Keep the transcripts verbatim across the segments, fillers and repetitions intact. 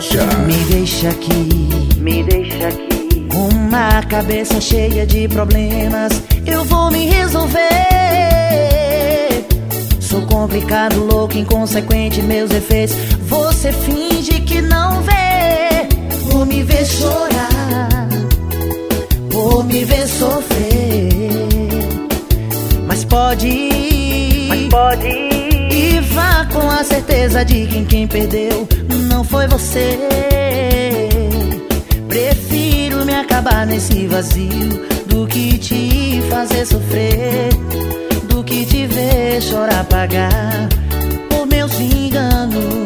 Rocha. Me deixa aqui, Me deixa aqui. com uma cabeça cheia de problemas. Eu vou me resolver. Sou complicado, louco, inconsequente, meus efeitos você finge que não vê. Por me ver chorar, por me ver sofrer. Mas pode ir, Mas pode ir. e vá com a certeza de que quem perdeu não foi você. Prefiro me acabar nesse vazio do que te fazer sofrer, do que te ver chorar, pagar por meus enganos.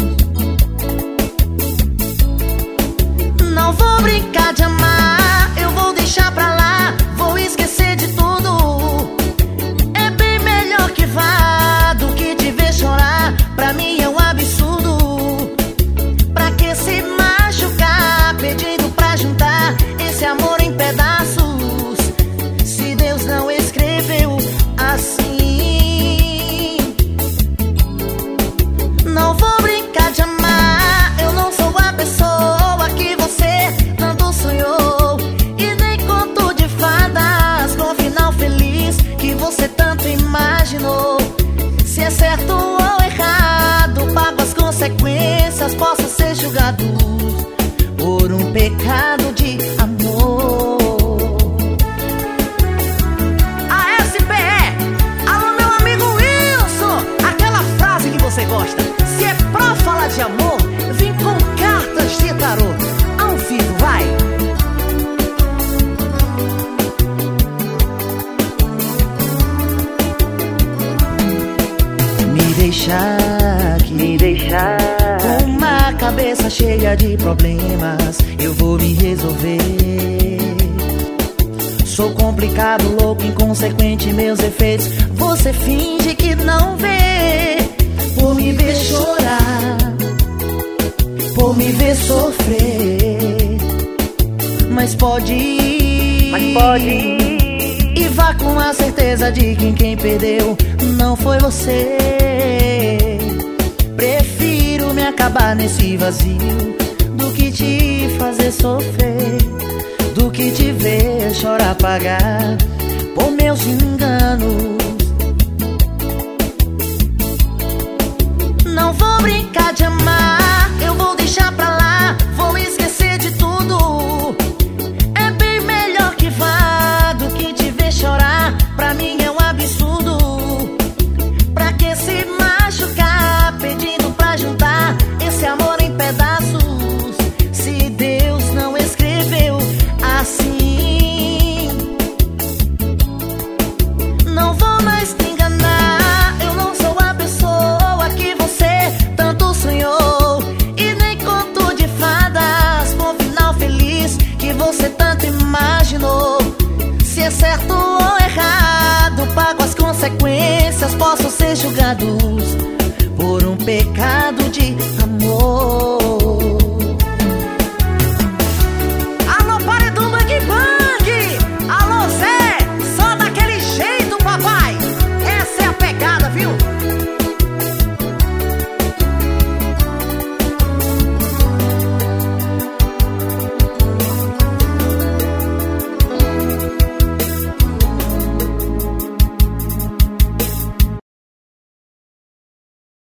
Não vou brincar de amar, eu vou deixar pra lá, vou esquecer de tudo. É bem melhor que vá do que te ver chorar, pra mim é um absurdo. Pra que se machucar, pedindo pra juntar esse amor em pedaços, se Deus não escreveu assim? Não vou brincar de amar, eu não sou a pessoa que você tanto sonhou, e nem conto de fadas com final feliz que você tanto imaginou. Se é certo ou errado, pago as consequências, posso ser julgado por um pecado de amor. A S P E, alô meu amigo Wilson, aquela frase que você gosta. Se é pra falar de amor, vem com cartas de tarô. Ao vivo, vai! Me deixar aqui, Me deixa. com uma cabeça cheia de problemas, eu vou me resolver. Sou complicado, louco, inconsequente, meus efeitos você finge que não vê. Por me ver chorar, por me ver sofrer. Mas pode ir, Mas pode ir. e vá com a certeza de que quem perdeu não foi você. Prefiro me acabar nesse vazio do que te fazer sofrer, do que te ver chorar, pagar por meus enganos. Não vou brincar de amar, eu vou deixar pra lá, vou esquecer de tudo. É bem melhor que vá do que te ver chorar, pra mim é um absurdo. Pra que se machucar, pedindo pra juntar esse amor em pedaços, se Deus não escreveu assim? Não vou mais te enganar, eu não sou a pessoa que você tanto sonhou, e nem conto de fadas com final feliz que você tanto imaginou. Se é certo ou errado, pago as consequências, posso ser julgados por um pecado de amor.